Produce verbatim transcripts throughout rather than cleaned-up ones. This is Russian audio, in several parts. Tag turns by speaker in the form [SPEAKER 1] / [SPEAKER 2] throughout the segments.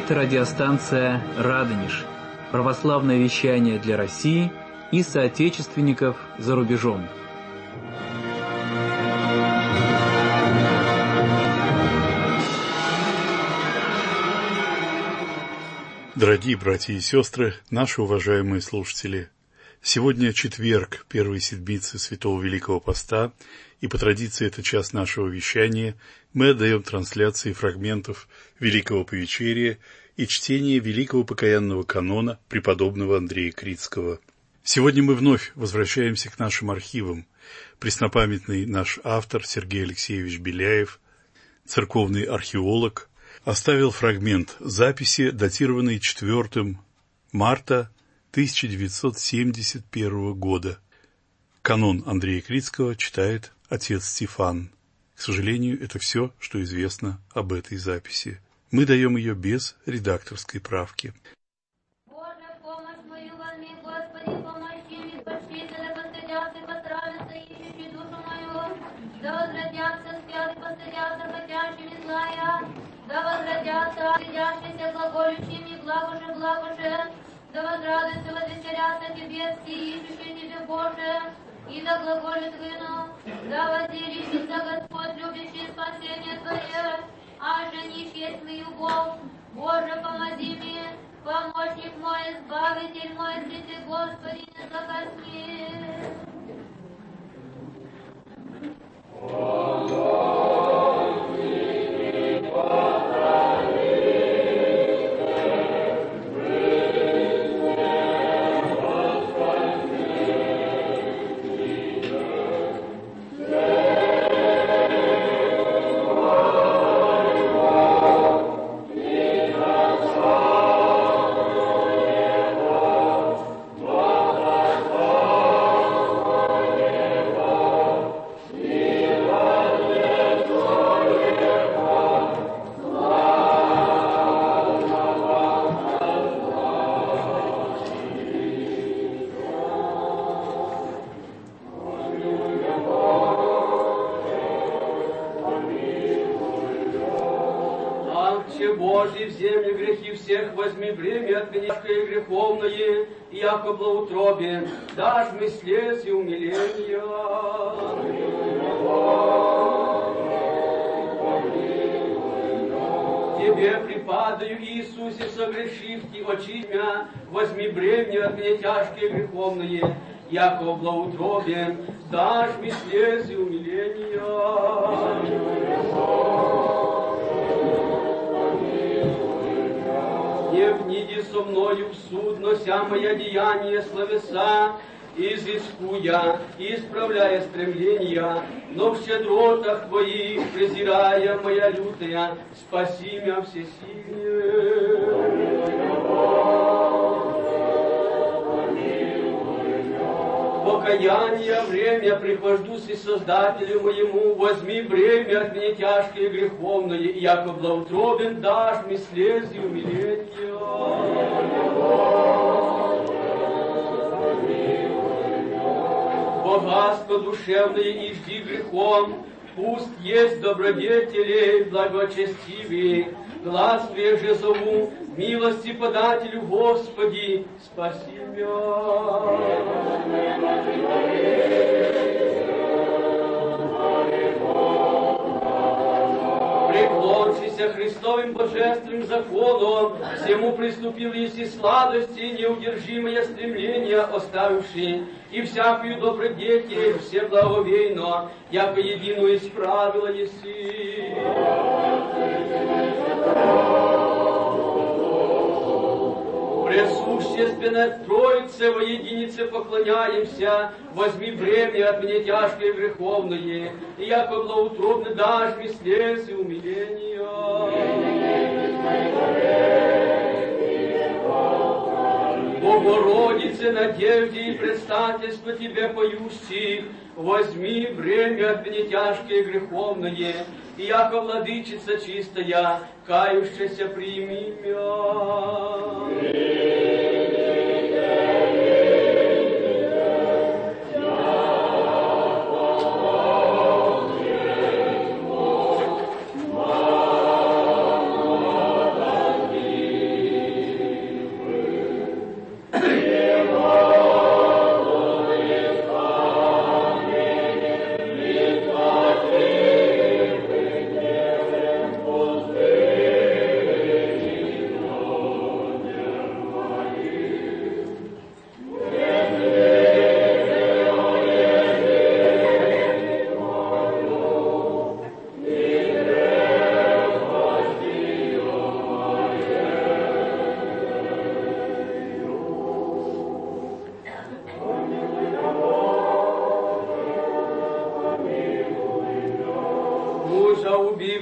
[SPEAKER 1] Это радиостанция «Радонеж», православное вещание для России и соотечественников за рубежом.
[SPEAKER 2] Дорогие братья и сестры, наши уважаемые слушатели, сегодня четверг, первой седмицы Святого Великого Поста, и по традиции это час нашего вещания, мы отдаем трансляции фрагментов Великого Повечерия и чтение Великого Покаянного канона преподобного Андрея Критского. Сегодня мы вновь возвращаемся к нашим архивам. Преснопамятный наш автор Сергей Алексеевич Беляев, церковный археолог, оставил фрагмент записи, датированный четвёртого марта тысяча девятьсот семьдесят первого года. Канон Андрея Критского читает отец Стефан. К сожалению, это все, что известно об этой записи. Мы даем ее без редакторской правки.
[SPEAKER 3] Боже, помощь мою возьми, Господи, помощи мне, спасите, да постыдятся и постравятся, ищущие душу мою, да возвратятся, спят и постыдятся, хотящими злая, да возвратятся, стыдящиеся, глаголющими, благо же, благо же, да возрадуются, возвещерятся тебе, ищущие тебе, Боже, и да глаголит вину, да воздерищится Господь, любящий спасение Твое, а же нищ есть мою Бог, Боже, помоги мне, помощник мой, избавитель мой, Святый Господи, не закосни.
[SPEAKER 4] Божий, в землю грехи всех возьми бремя от гневное греховное, и яко благоутробие дашь мы слез и умиления. Тебе припадаю, Иисусе, согрешив ти очи мя, возьми бремя от меня тяжкое греховное, яко благоутробие дашь мы слез и умиления. Не вниди со мною в суд, нося моя деяния словеса, изыску я, исправляя стремления, но в щедротах Твоих, презирая моя лютая, спаси меня всесильнее. Покаяние время прихождусь и Создателю моему, возьми бремя от меня тяжкое и греховное, и яко благоутробен дашь мне слез и умиления. Богатство душевное и жди грехом, пусть есть добродетелей благочестивее, гластвие же зову, милости подателю Господи, спаси меня. Преклоншийся Христовым божественным законом, всему приступил еси сладости, неудержимое стремление оставивший, и всякую добродетель, все благовейно, яко единую исправила еси. Пресущественной Троице во единице поклоняемся, возьми бремя от меня тяжкое и греховное, и яко благоутробно дашь мне слез и умиления. Богородице, надежде и предстательство Тебе поющих, возьми бремя от меня тяжкое и греховное, и яко владычица чистая, кающаяся прими меня.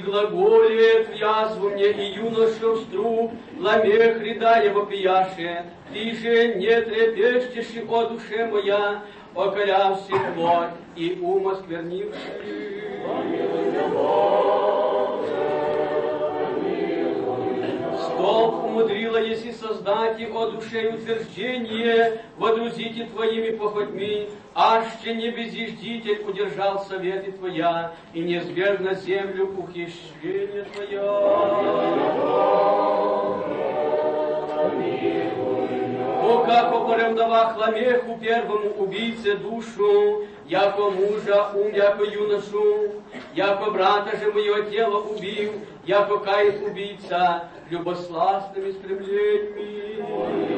[SPEAKER 4] глаголет в язву мне и юношу стру, ламех рядая вопияше, ты же не трепещешь, о душе моя, околявши плоть и ум осквернивший. Столб умудрила, если создать и о душе утверждение, водрузите твоими походьми, аще не безъеждитель удержал советы твоя, и не сверг на землю ухищрение твое. О, как поревновах ламеху первому убийце душу, яко мужа ум, яко юношу, яко брата же мое тело убил, яко кает убийца любосластными стремлениями.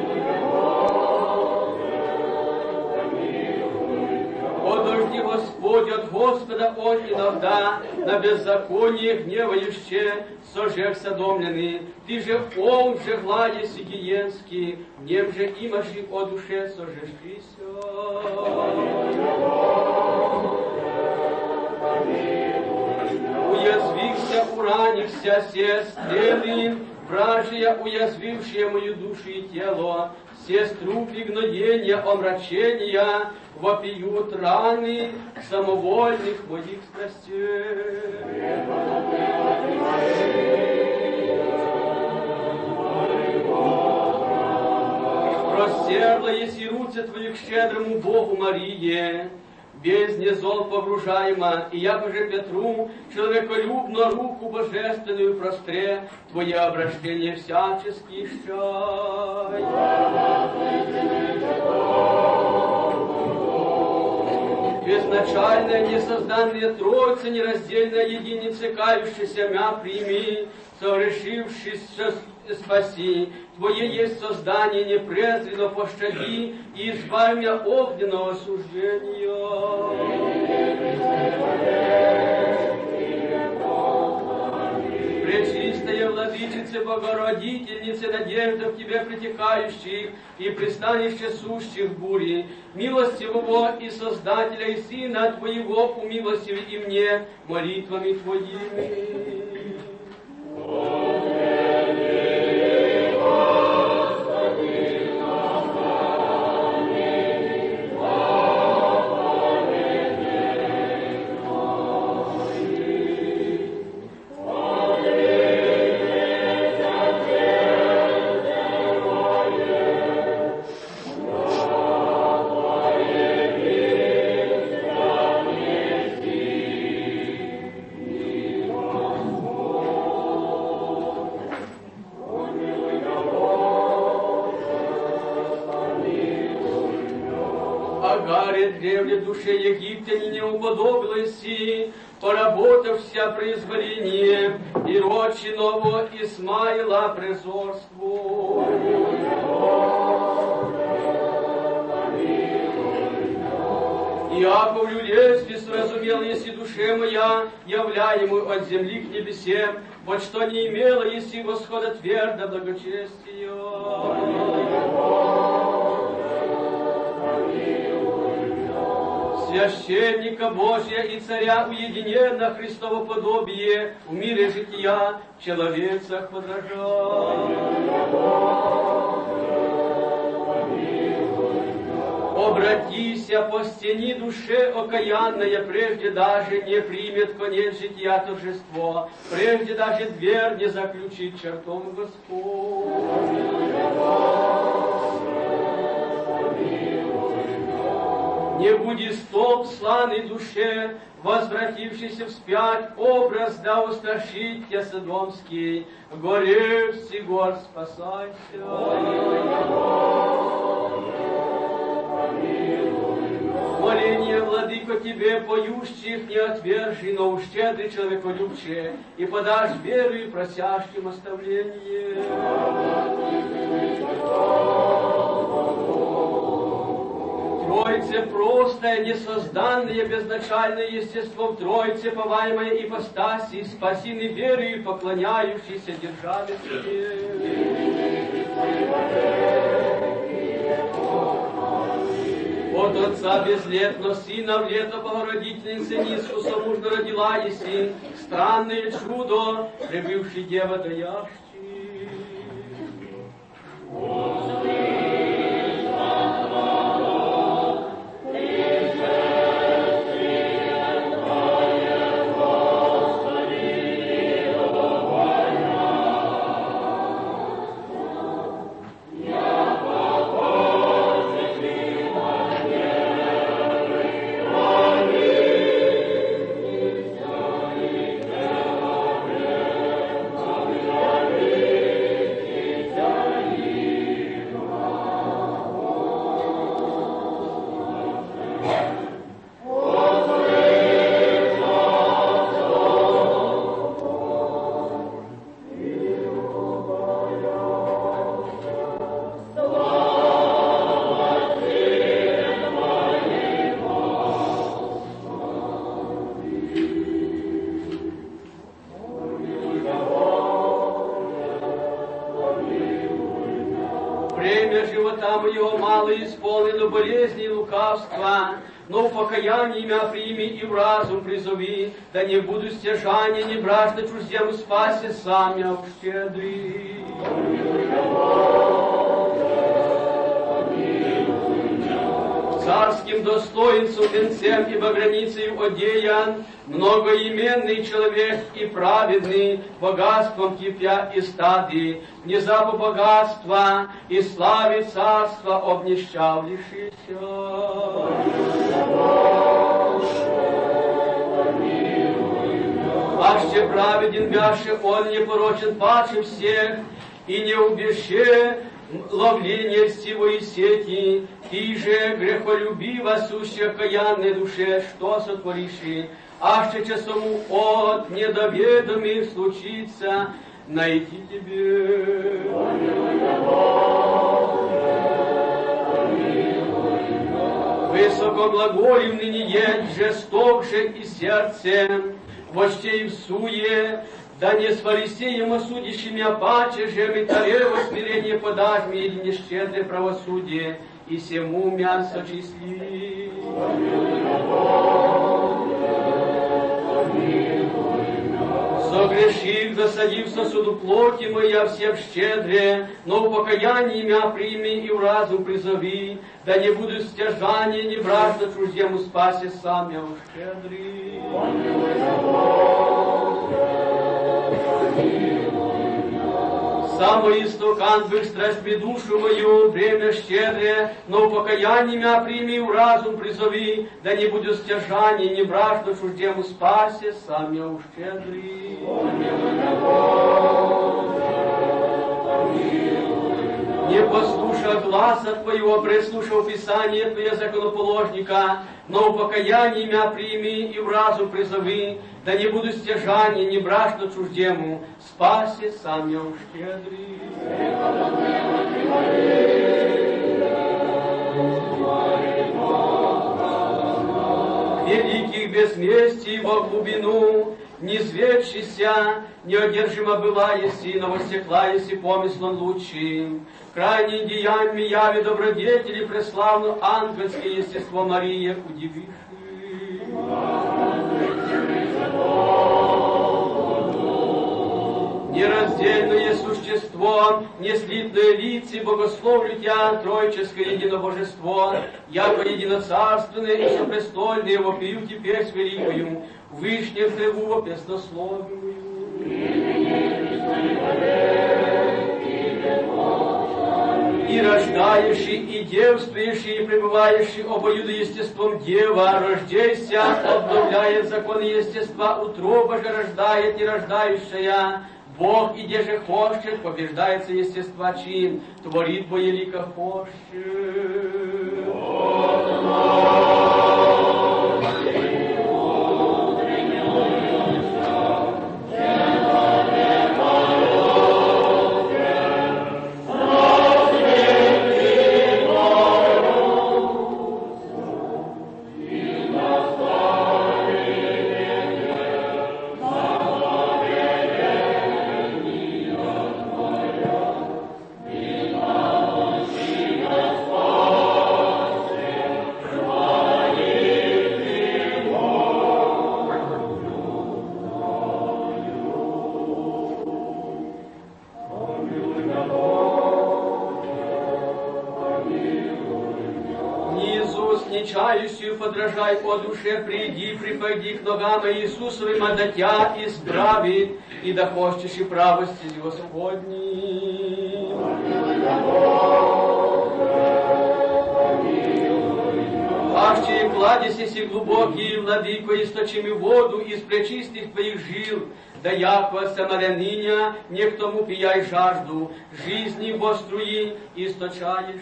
[SPEAKER 4] Подожди, Господь, от Господа он иногда на беззаконие гневающе сожег содомленный. Ты же он же глади сигиенский, нем же имаши о душе сожежкися. Уязвихся, уранихся, се стрелы, вражия, уязвившие мою душу и тело, все струпи гноения, омрачения, вопиют раны самовольных моих страстей. Простерла еси руце твою к щедрому Богу Марие, без незол погружаема, и я же Петру, человеколюбно руку божественную простре, твое обращение всячески щай. Безначальная, несозданная Троица, нераздельная единица, кающаяся мя прими, совершившись спаси. Твое есть создание, непрезренно пощади, и избавь меня огненного суждения. Пречистая Владычица, Богородительница, надежда в Тебе притекающих и пристанище сущих бури, милостивого и Создателя и Сына Твоего, умилостиви и мне молитвами Твоими. Древле душе египтяне не уподобилась и, поработав вся произволение, и рочи нового Исмаила презорству. Иаков людействе сразумел, если душе моя, являемую от земли к небесем, вот что не имела, если восхода твердо благочестия. Священника Божия и Царя уединенно Христово подобие в мире жития в человецах подражал. Обратися по стени душе окаянная, прежде даже не примет конец жития торжество, прежде даже дверь не заключит чертом Господь. Не буди столб славной душе, возвратившийся вспять, образ да устрашить тебя содомский, горе всегор спасайся. Моление, Владыко, тебе, поющих, не отвержи, но уж щедрый человеколюбче, и подашь веру и просящим оставление. Троице простое, несозданное, безначальное естество в Троице, поваемое ипостаси, спасины верою, поклоняющейся державе тебе. От Отца безлетно, Сына в лето Богородительницы низку мужно родила еси, странное чудо, прибывший дева даящий. Исполнено болезни и лукавства, но в покаянии мя прими и в разум призови, да не буду стяжания, не бражда чуждему спаси, сам я щедрый. Царским достоинством, венцем и границей одеян, многоименный человек и праведный, богатством кипя и стады, внезапу богатства и славе царства обнищавлившийся. Аще праведен вяще, он не порочен паче всех, и не убеще ловление всего и сети, ты же грехолюбива сущая каянной душе, что сотворишь, аще часову от недоведомых случится найти тебе. Высоко глаголем ныне есть, жесток же и сердцем, вочте и в суе, да не с фарисеем осудящими опаче же, металево смирение подашь мне, или не щедрое правосудие, и сему мясо числи. Согрешив, засадив сосуду плоти моя всем щедре, но в покаянии мя прими и в разум призови, да не буду стяжания, не бражда чуждему спаси, сам я уж щедрый. Самый истокан бых страстьми душу мою, время щедрее, но в покаянии мя прими в разум призови, да не буду стяжания, не бражда чуждему спаси, сам я уж щедрый. Не послушав гласа Твоего, преслушав Писание Твое законоположника, но в покаянии мя прими и в разум призови, да не буду стяжания, не бражда чуждему, спаси, сам я уж щедрый. Великих безместий во глубину, не зведшися, неодержимо была еси, но воссекла еси помыслом лучшим. Крайне деяниями яви добродетели преславну ангельское естество Мария удививши. Нераздельное существо, неслитное лице, богословлю Тя, Троическое единобожество, яко единоцарственное и всепрестольное, вопию теперь с великою, вышне в треву вопеснословию. И рождающий, и девствующий, и пребывающий обоюдоестеством Дева, рождейся, обновляет законы естества, утроба же рождает нерождающая, Бог, иде же хочет, побеждается естества чин, творит боелика хочет.
[SPEAKER 3] Oh
[SPEAKER 4] нечающую подражай по душе, приди, припади к ногам Иисусовым, а да тя исправит, и да хочешь и правости Господней. Ахче, кладесеся глубокий, владыко, источими воду из пречистых твоих жил, да яко самаряныня, не к тому пияй жажду, жизни во струи источаешь.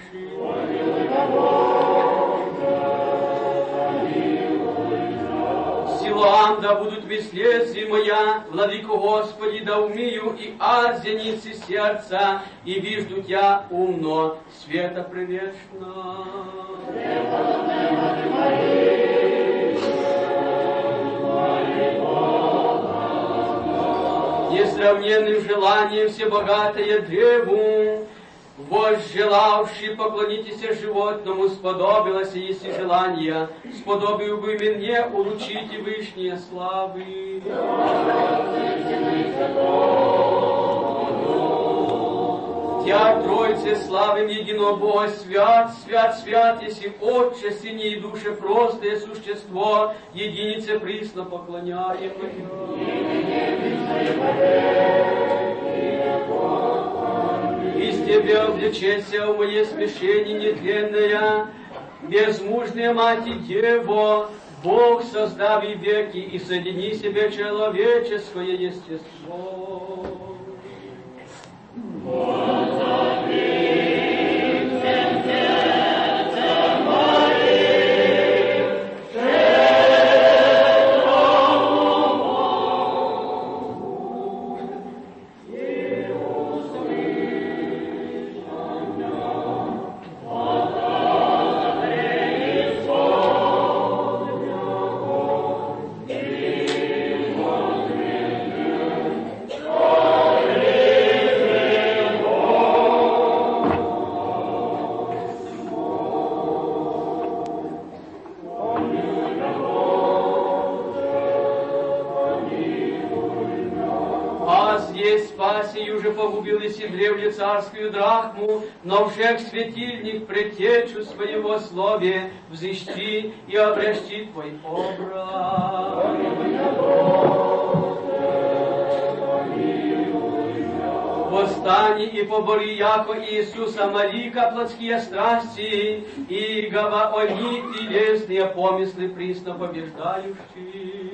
[SPEAKER 4] Силуам да будут мислецы моя, владыко Господи, да умею и ад зеницы сердца, и вижду Тя умно, света привечно. Несравненным желанием всебогатое древу, возжелавший поклонитесь животному, сподобилось, если желание, сподобил бы мне улучшите вышние славы. Тя Тройце славим единого Бога, свят, свят, свят, если Отче, Сыне и Душе простое существо, единице присно поклоняем. Из Тебя облечется в мое смешение нетленное, безмужная Мать и Дева, Бог создав и веки, и соедини себе человеческое естество. Погубились и древле царскую драхму, но всех светильник предтечу своего слове взыщи и обращи Твой образ. Восстани и побори, яко Иисуса Марика, плотские страсти, и гова они телесные помыслы присно побеждающие.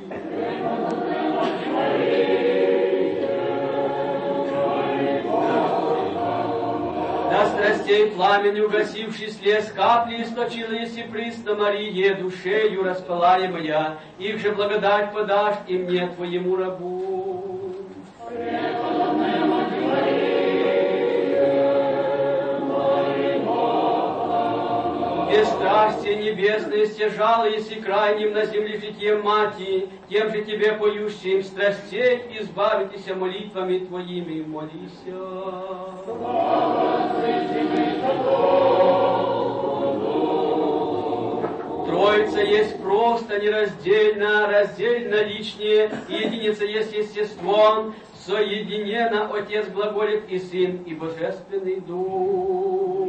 [SPEAKER 4] Да страстей пламень угасивший слез капли источила, если присно Марие, душею распылаемая, их же благодать подашь и мне, Твоему рабу. Бесстрастие небесное стяжало, если крайним на земле житием Мати, тем же Тебе поющим страстей избавитесь молитвами Твоими, молися. Троица есть просто нераздельно, раздельно личнее, единица есть естеством, соединено Отец глаголит и Сын, и Божественный Дух.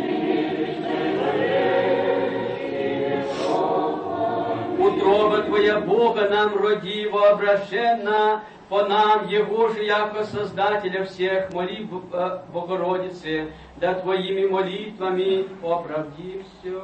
[SPEAKER 4] Утроба Твоя Бога нам роди воображенно, по нам Его же, яко Создателя всех, моли Богородице, да Твоими молитвами оправдимся.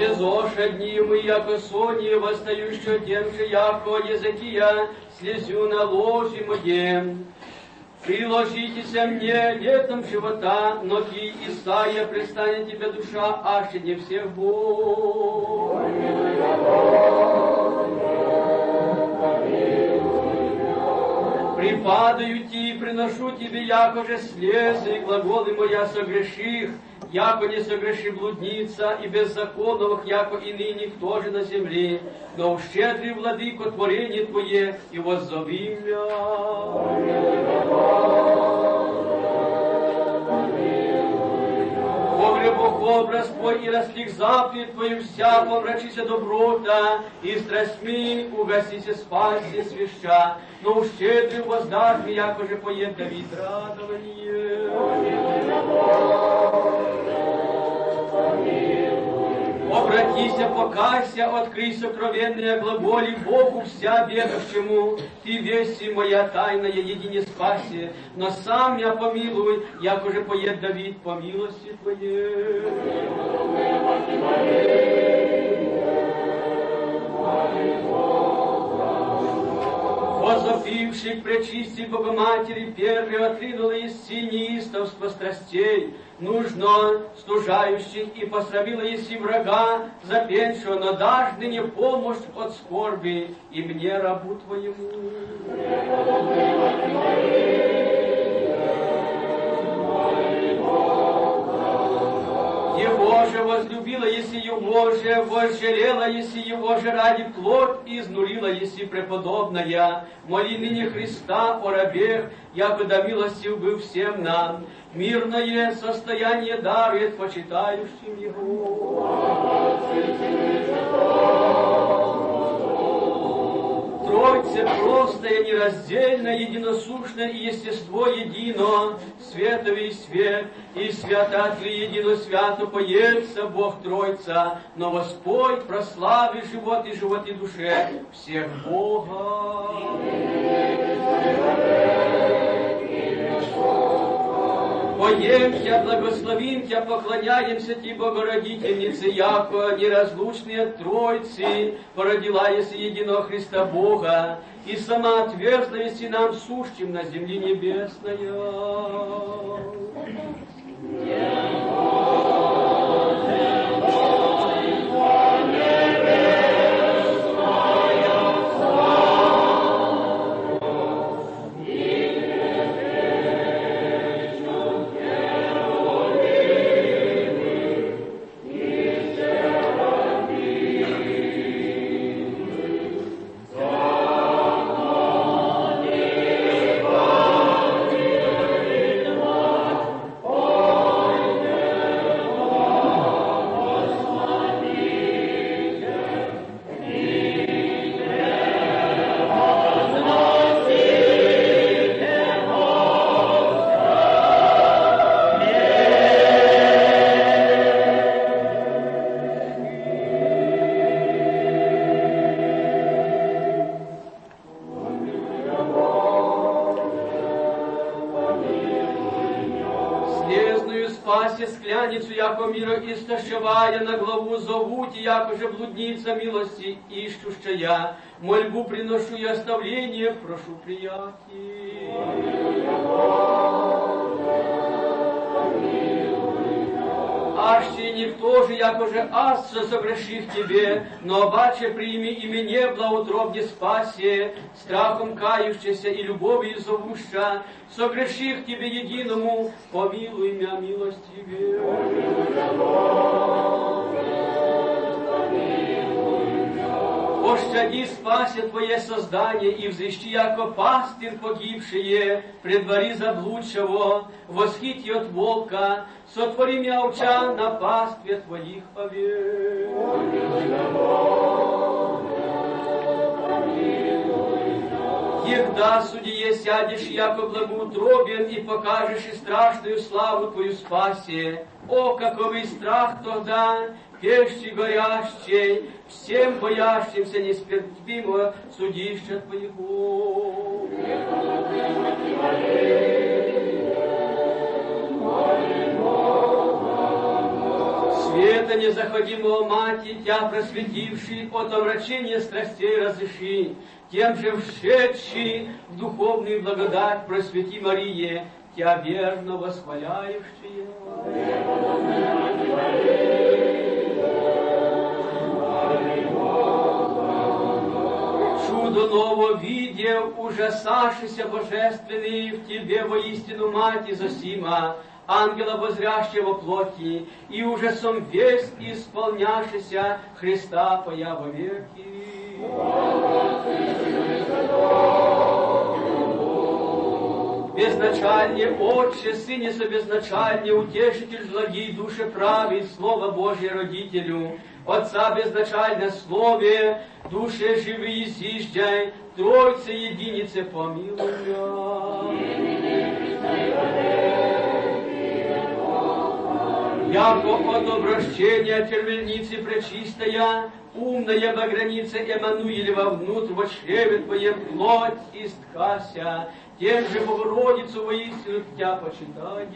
[SPEAKER 4] безошадним, и яко сони, восстающего тем же, яко языкия, слезю наложимое. Приложитеся мне летом живота, но ки Исаия предстанет тебе душа, аще не всех Бог. Припадаю ти, приношу тебе, яко же слезы, и глаголы моя согреших, яко не согреши блудница, и беззаконных, яко и ныне кто же на земле, но ущедрый владыко творение твое, и воззови меня. Бог образ твой, и растлих заповедь твою вся, помрачися доброта, и страстьми угасися спаси свяща, но уж щедрый воздашь мне, яко же поет Давид радование. Обратися, покайся, открой сокровенные глаголи Богу вся бедовщему. Ты веси моя тайная, едине спаси, но сам меня помилуй, яко же поет Давид по милости Твоей. Возопивший к пречистой Богоматери первый отринула еси неистовство страстей, нужно стужающих и посрамила еси врага, запеншего, но дашь ныне помощь от скорби и мне, рабу Твоему. Его же возлюбила, если его же возжалела, если его же ради плоть изнурила, если преподобная. Моли ныне Христа о рабех, яко да милостив был всем нам. Мирное состояние дарует почитающим Его. Тройце простое, нераздельное, единосущное и естество едино, световый свет, и свята Три едино свято поется Бог Тройца, но Господь прослави живот и живот и душе всех Бога. Поемся, благословимся, поклоняемся Ти, Богородительнице, яко неразлучные Тройцы, породила еси единого Христа Бога, и сама отверзла еси нам сущим на земле небесная. Яко мира истощевая на главу зовуть, яко же блудница милости ищущая, мольбу приношу и оставление, прошу приятий. Аще никто же, яко же асца согреших Тебе, но обаче прими и мне благоутробне спасе, страхом кающийся и любовью зовуща, согреших Тебе единому, помилуй меня милостивее. Пощади спасе Твое создание и взыщи, яко пастырь погибшие, предвари заблудшего, восхити от волка, сотвори меня овча на пастве Твоих овец. Егда судье сядешь, яко благоутробен, и покажешь и страшную славу Твою спасе. О, каковый страх тогда, пещи горящей, всем боящимся нестерпимого судища Твоего. света незаходимого Мати, Тя просветивший от омрачения страстей разреши, тем же вшедший в духовную благодать просвети, Марие, Тя верно восхваляющие. Чудо ново видев, ужасашися божественный в Тебе воистину Мати Зосима, ангела возрящего плоти, и ужасом весь исполняшися Христа Поя во веки. Безначальне Отче, Сыне собезначальне, Утешитель злодей души правит, Слово Божье Родителю, Отца безначальне Слове, душе живые зиждяй, Тройце единице помилуй. Яко от обращения червельницы пречистая, умная во границе Эммануилева внутрь во чреве Твоем плоть исткася, тем же Богородицу воистину Тя почитает.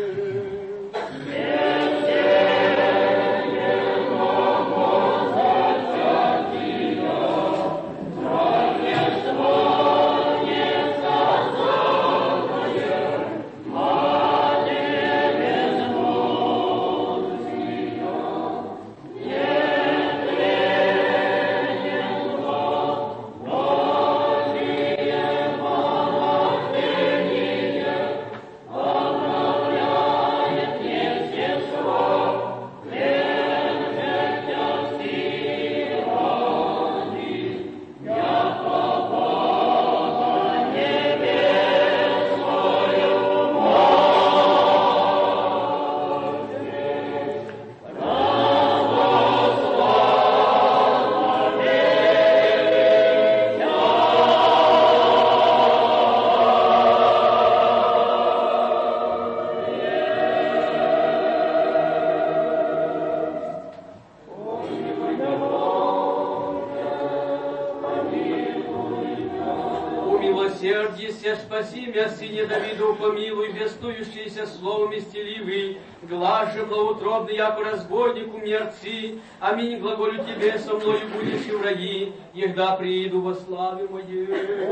[SPEAKER 4] Спаси меня, Сыне Давиду, помилуй, бестующийся словом исцеливый, глаз же благоутробный, яко разбойнику мерцы. Аминь, глаголю Тебе, со мною будешь и в раи, егда прииду во славе Моей.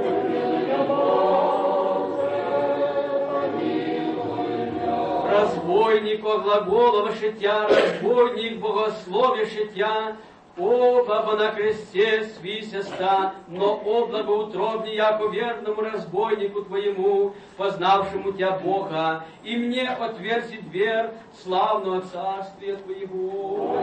[SPEAKER 4] Разбойник о глаголова шитя, разбойник богословия шитя, оба на кресте свисеста, но о благоутробне, яко верному разбойнику Твоему, познавшему Тя Бога, и мне отверзи дверь славного царствия Твоего.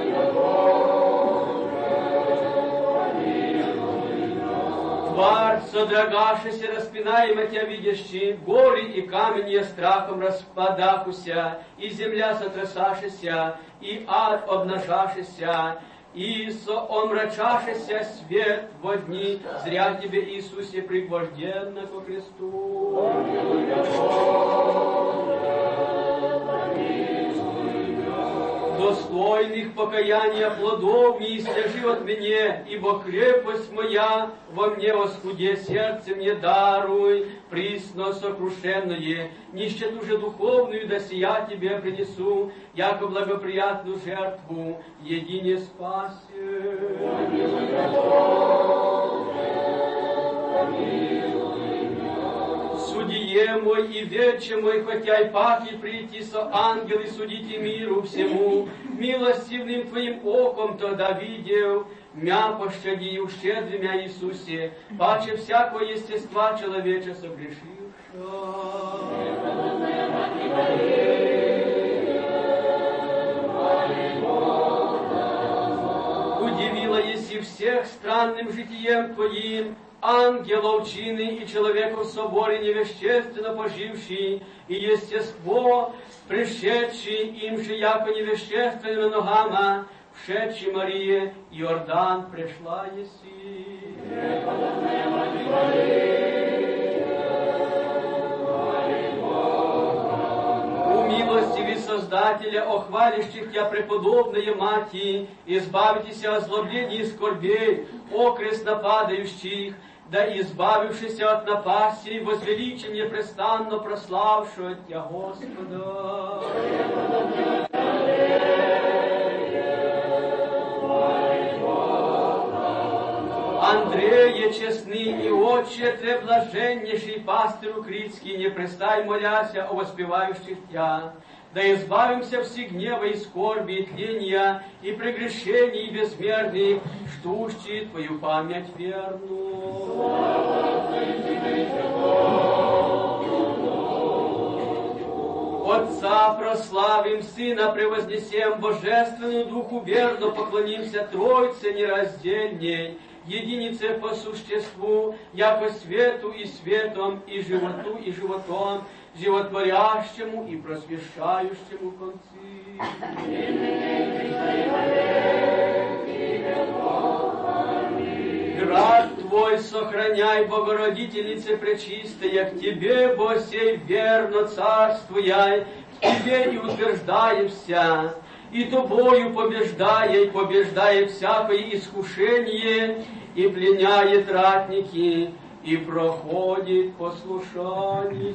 [SPEAKER 4] Тварь, содрогавшийся, распинаемо Тя видящий, горы и каменья страхом распадахуся, и земля сотрясашися, и ад обнажашися, и со омрачашися свет во дни, зря Тебе, Иисусе, пригвожденно ко кресту. Достойных покаяния плодов не истяжи от меня, ибо крепость моя во мне восхуде, сердце мне даруй, присно сокрушенное, нищету же духовную да сия Тебе принесу, яко благоприятную жертву, едине спасе. Судье мой и вече мой, хотя и паки прийти со ангелы судите миру всему, милостивным Твоим оком тогда видел, мя пощади ущедри мя, Иисусе, паче всякого естества человеча согрешившего. Удивила еси всех странным житием Твоим, ангелов чины и человеков в соборе невещественно поживший, и естество, пришедший им же яко невещественно ногама, вшедший Мария, Иордан пришла еси. У милостивый Создателя, охвалящих Тя преподобные Мати, избавитесь от злоблений и скорбей, окрест нападающих, да избавившись от напасти, возвеличи непрестанно прославшего Тя Господа. Андреє, чесний і отче, тре блаженнейший пастырю Критский, не престай моляся о воспевающих Тя, да избавимся все гнева и скорби, и тления, и прегрешений безмерных, ждущие Твою память верную. Отца прославим, Сына превознесем, Божественную Духу верно поклонимся, Тройце нераздельней, единице по существу, яко свету и светом, и животу и животом, животворящему и просвещающему концы. Град Твой сохраняй, Богородительнице пречистая, к Тебе, Бо сей верно царствуяй, к Тебе и утверждаемся, и Тобою побеждая, побеждая всякое искушение, и пленяет ратники, и проходит послушание.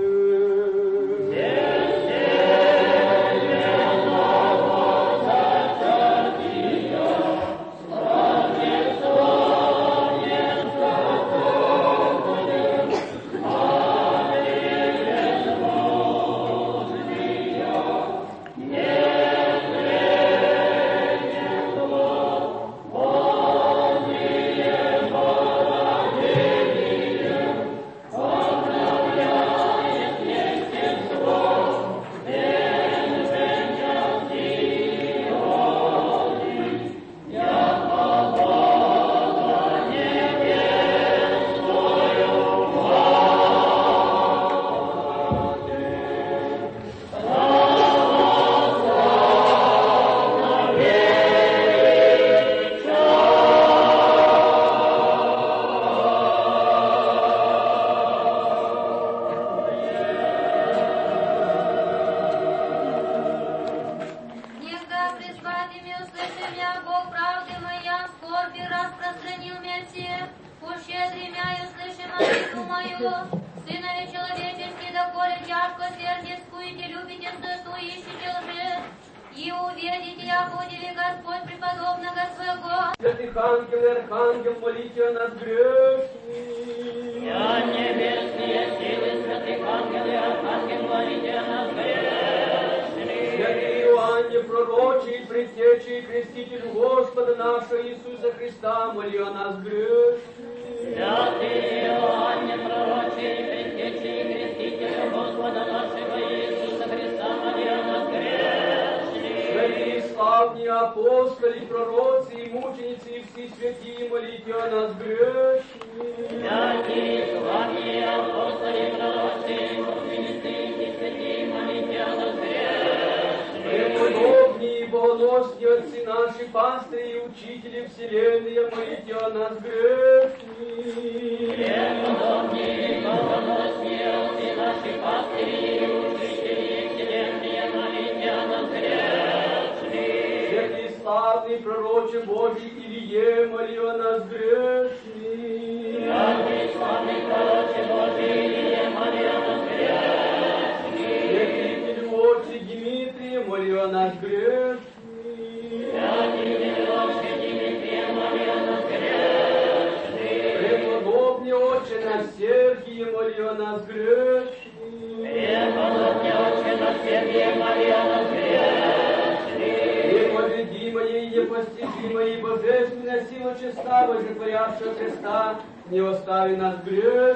[SPEAKER 4] Святых ангел и архангел, молите о нас грешных.
[SPEAKER 5] Я небесные силы, святых ангел и архангел, молите о нас грешных.
[SPEAKER 4] Святый Иоанне, пророчий, предтечий и креститель Господа нашего Иисуса Христа, моли о нас грешных.
[SPEAKER 5] Святый Иоанне, пророчий, предтечий и креститель Господа нашего Иисуса Христа, моли о нас грешных.
[SPEAKER 4] Святые славные апостоли, пророцы и мученицы, и все святые, молите о нас грешных.
[SPEAKER 5] Святые славные апостоли, пророцы и мученицы, и все святые, молите о нас грешных.
[SPEAKER 4] Преподобные и богоносные отцы наши, пастыри и учители вселенной, молите о нас грешных.
[SPEAKER 5] Преподобные и богоносные отцы наши, пастыри и учители вселенной, молите о нас грешных.
[SPEAKER 4] Святый славный пророче Божий Илье, моли о нас грешных.
[SPEAKER 5] Святый славный пророче Божий Илье, моли о нас грешных.
[SPEAKER 4] Святитель отче Дмитрий, моли о нас грешных.
[SPEAKER 5] Святитель отче Дмитрий, моли о нас грешных.
[SPEAKER 4] Преподобный отче на Сергие, моли о нас грешных.
[SPEAKER 5] Преподобный отче на Сергие, моли о нас грешных.
[SPEAKER 4] Непобедимая и непостижимая и божественная сила чиста, божепорядшего Христа, не остави нас грешных.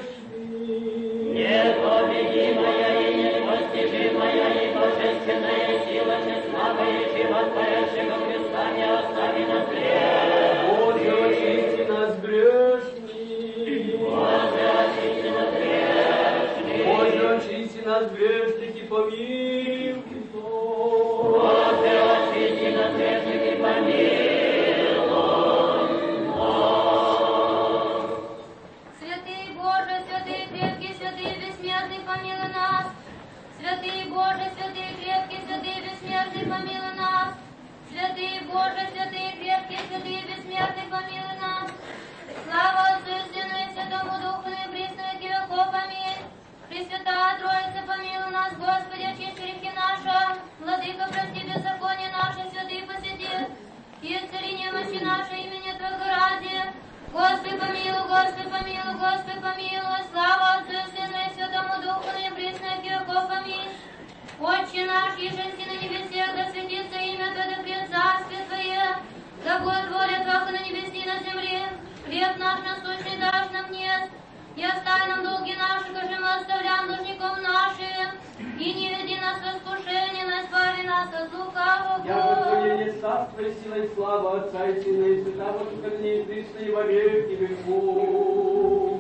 [SPEAKER 5] Непобедимая и непостижимая и божественная сила честного и животворящего Христа, не остави нас грешных.
[SPEAKER 4] Боже, очисти нас грешных.
[SPEAKER 5] Боже, очисти нас грешных.
[SPEAKER 4] Боже, очисти нас грешных и помилуй.
[SPEAKER 5] Боже, очисти нас грешных и помилуй.
[SPEAKER 3] Святый Боже, святый крепкий, святый бессмертный, помилуй нас. Святый Боже, святый крепкий, святый бессмертный, помилуй нас. Святый Боже, святый крепкий, святый бессмертный, помилуй нас. Слава Отцу и Сыну и Святому Духу, и присно веки веков. Аминь. Пресвятая Троица, помилуй нас, Господи, очисти грехи наши. Владыка, прости беззаконие наши, святые посети. И исцели немощи наши имени Твоего ради. Господи помилуй, Господи помилуй, Господи помилуй, слава Отцу и Сыну и Святому Духу, ныне присно и веку помилуй. Отче наш, ежеси на небесах, да светится имя Твое, да придет царствие Твое, да будет воля Твоя на небеси и на земле. Хлеб наш насущный дашь нам днес, и оставь нам долги наши, как же мы оставляем должником нашим, и не веди нас в искушение, но избави нас от лукавого.
[SPEAKER 4] Яко Твое есть царство и сила и слава Отца и Сына и Святого Духа, ныне и присно и во веки веков.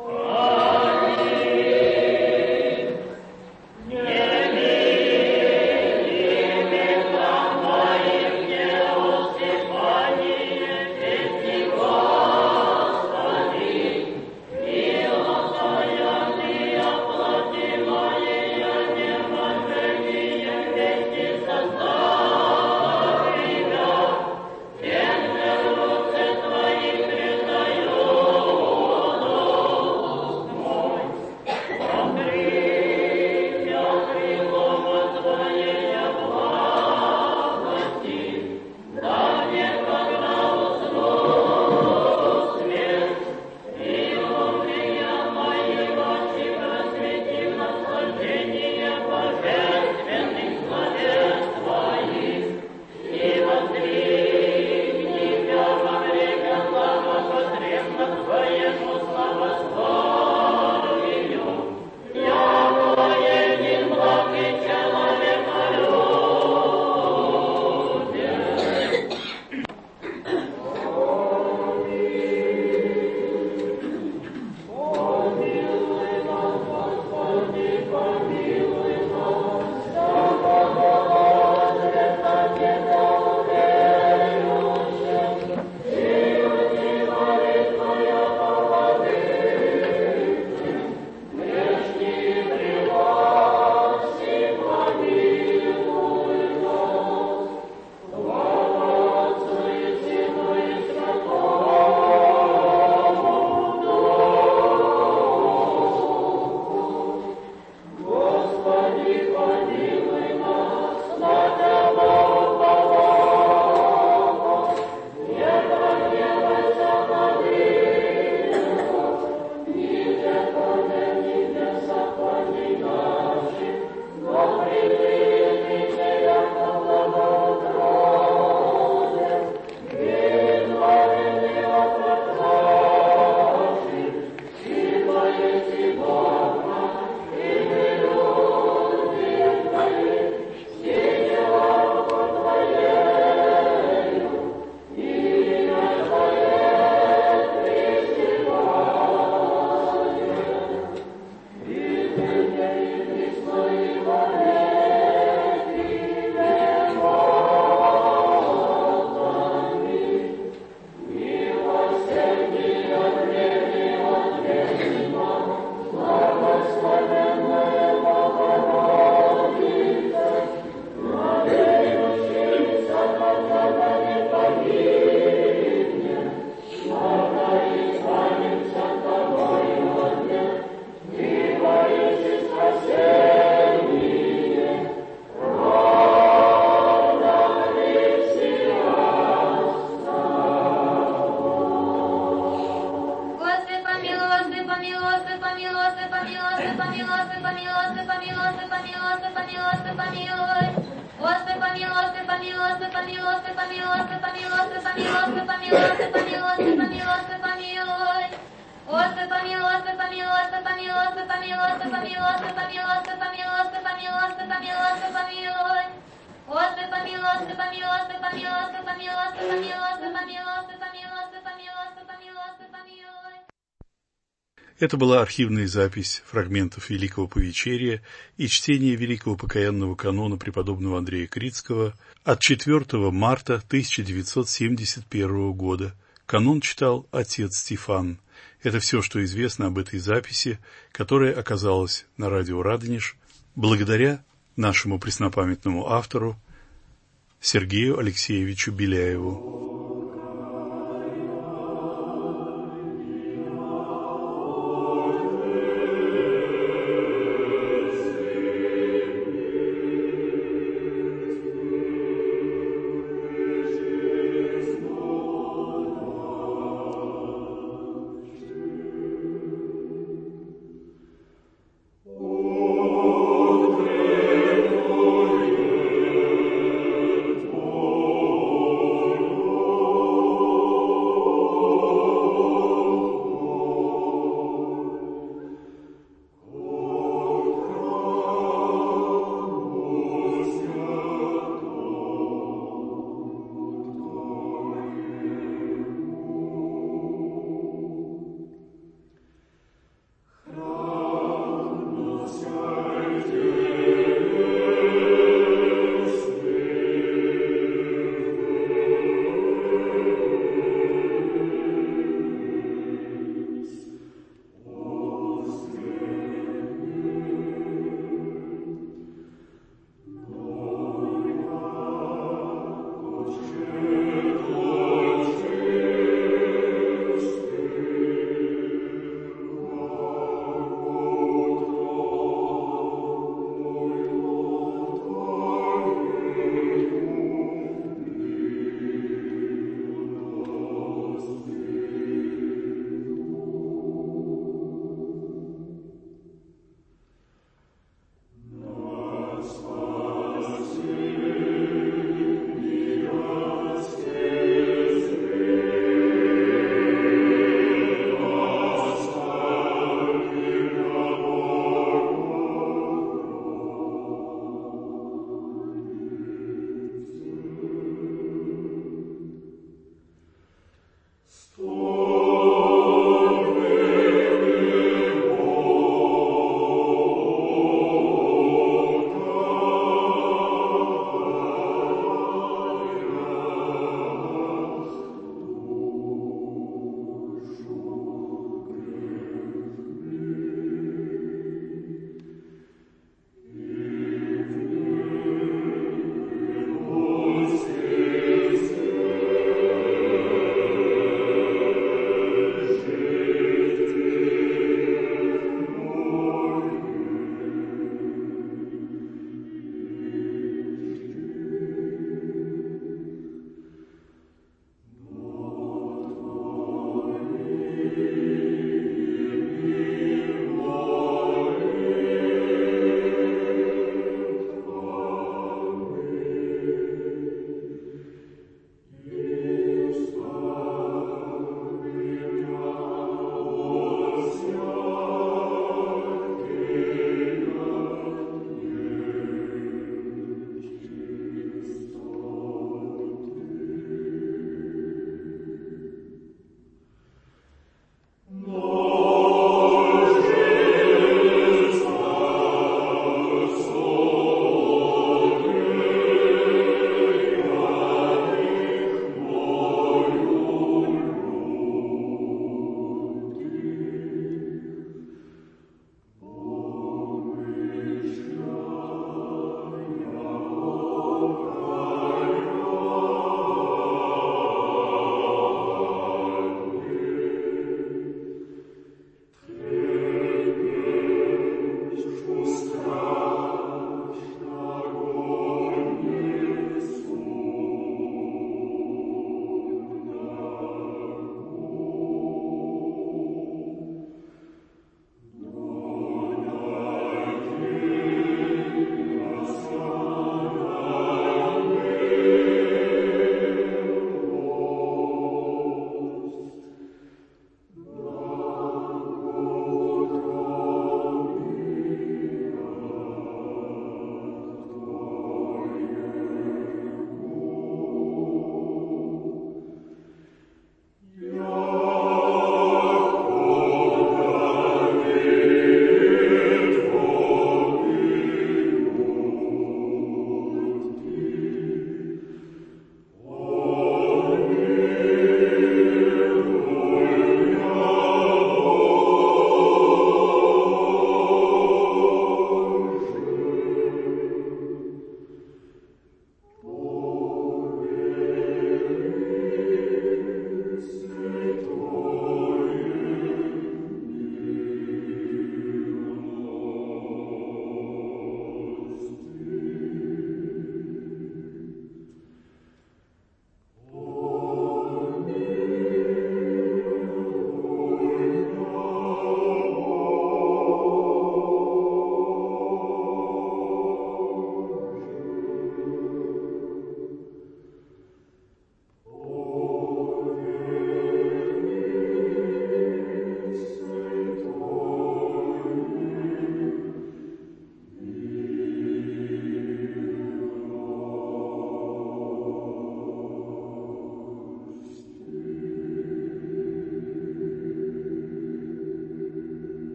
[SPEAKER 2] Это была архивная запись фрагментов Великого Повечерия и чтение Великого Покаянного канона преподобного Андрея Критского от четвёртого марта тысяча девятьсот семьдесят первого года. Канон читал отец Стефан. Это все, что известно об этой записи, которая оказалась на радио Радонеж благодаря нашему преснопамятному автору Сергею Алексеевичу Беляеву.